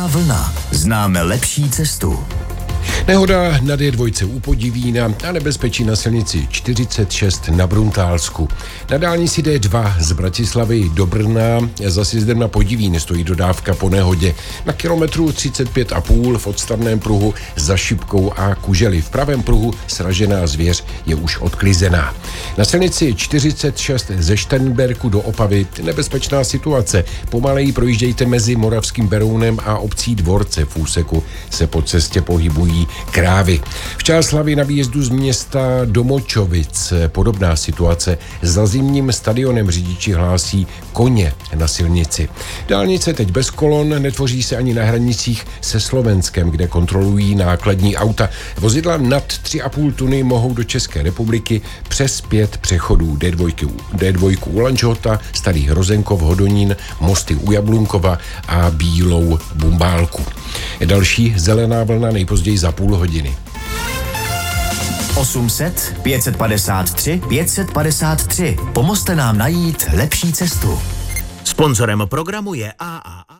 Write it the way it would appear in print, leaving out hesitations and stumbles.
Zelená vlna. Známe lepší cestu. Nehoda na D2 u Podivína a nebezpečí na silnici 46 na Bruntálsku. Na dálnici D2 z Bratislavy do Brna za sjezdem na Podivín stojí dodávka po nehodě. Na kilometru 35,5 v odstavném pruhu za Šipkou a Kužely. V pravém pruhu sražená zvěř je už odklizená. Na silnici 46 ze Šternberku do Opavy nebezpečná situace. Pomaleji projíždějte mezi Moravským Berounem a obcí Dvorce. V úseku se po cestě pohybují krávy. V Čáslavi na výjezdu z města do Močovic podobná situace. Za zimním stadionem řidiči hlásí koně na silnici. Dálnice teď bez kolon, netvoří se ani na hranicích se Slovenskem, kde kontrolují nákladní auta. Vozidla nad 3,5 tuny mohou do České republiky přes 5 přechodů D2 u Lanžhota, Starý Hrozenkov, Hodonín, Mosty u Jablunkova a Bílou Bumbálku. Další zelená vlna nejpozději za půl hodiny. 800 553 553. Pomozte nám najít lepší cestu. Sponzorem programu je AAA.